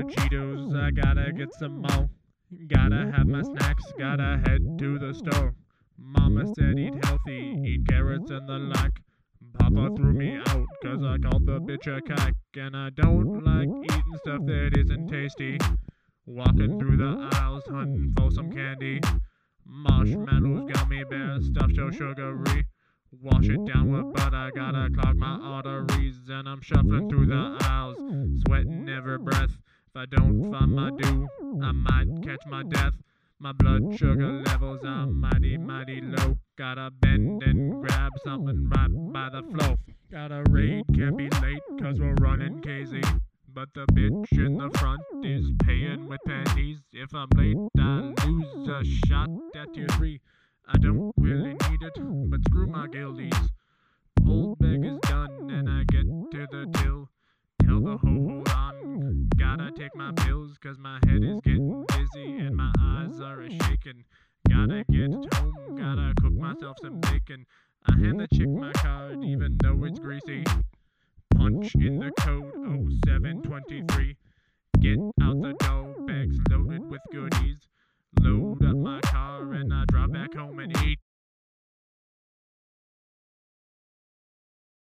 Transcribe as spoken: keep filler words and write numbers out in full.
Cheetos, I gotta get some more. Gotta have my snacks, gotta head to the store. Mama said eat healthy, eat carrots and the like. Papa threw me out, cause I called the bitch a kike. And I don't like eating stuff that isn't tasty. Walking through the aisles, hunting for some candy. Marshmallows, gummy bears, stuff so sugary. Wash it down with butter, gotta clog my arteries. And I'm shuffling through the aisles, sweating every breath. If I don't find my due, I might catch my death. My blood sugar levels are mighty, mighty low. Gotta bend and grab something right by the flow. Gotta raid, can't be late, cause we're running K Z. But the bitch in the front is paying with pennies. If I'm late, I lose a shot at tier three. I don't really need it, but screw my guildies. Old bag is done, and I get to the till. Tell the hoe, hold on, gotta take my pills, cause my head is getting dizzy and my eyes are a-shaking. Gotta get home, gotta cook myself some bacon. I hand the chick my card, even though it's greasy. Punch in the code oh seven twenty-three. Get out the door, bags loaded with goodies.